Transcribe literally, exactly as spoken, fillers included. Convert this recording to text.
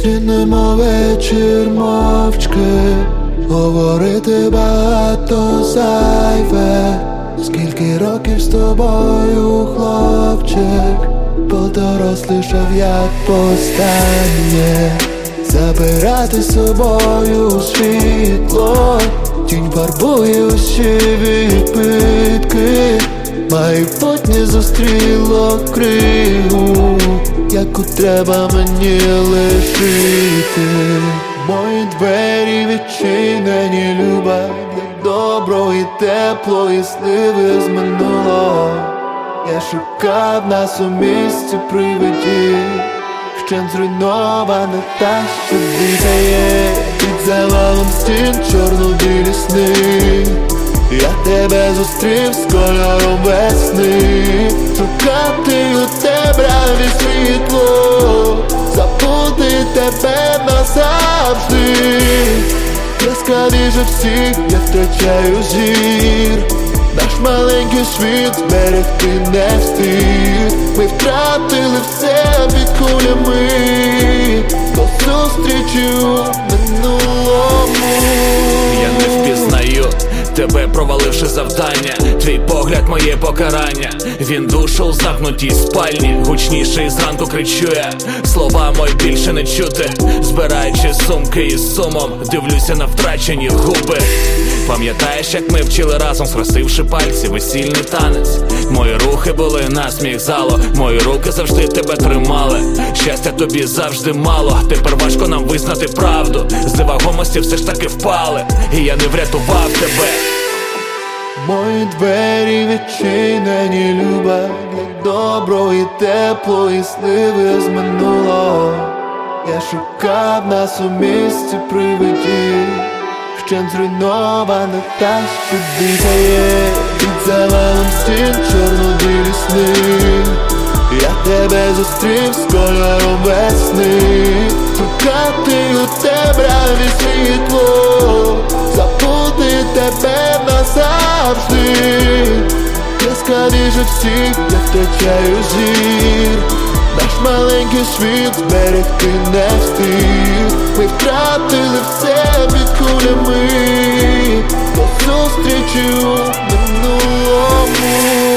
Починемо вечір мовчки, говорити багато зайве. Скільки років з тобою, хлопчик, подорослішав як востаннє. Забирати з собою світло, тінь фарбує усі відбитки. Майбутнє зустріло кригу, яку треба мені лишити. Мої двері відчинені, люба, для добро і тепло, і сливи з минулого. Я шукав нас у місці привидів, вщент зруйнована та, що дихає. Під завалом стін чорно-білі сни. Я тебе зустрів з кольором весни. Шукати у темряві світло, забути тебе назавжди. Яскравіше всіх я втрачаю зір. Наш маленький світ зберегти не встиг. Ми втратили все під кулями. До зустрічі у минулому. Я не впізнаю тебе, проваливши завдання. Твій погляд, моє покарання. Він душу у замкнутій спальні. Гучніший зранку кричу я. Слова мої більше не чути. Збираючи сумки із сумом, дивлюся на втрачені губи. Пам'ятаєш, як ми вчили разом, схрестивши пальці, весільний танець? Мої рухи були на сміх залу, мої руки завжди тебе тримали. Щастя тобі завжди мало, тепер важко нам визнати правду. З невагомості все ж таки впали, і я не врятував тебе. Мої двері відчинені, люба, для добро і тепло, і сливи з минулого. Я шукав нас у місці привидів, вщент зруйнована та, що дихає. Під завалом стін чорно-білі сни. Я тебе зустрів з кольором весни. Шукати у темряві світло, забути тебе назавжди. Яскравіше всіх я втрачаю зір. Наш маленький світ зберегти не встиг. Ми втратили все під кулями. До зустрічі у минулому.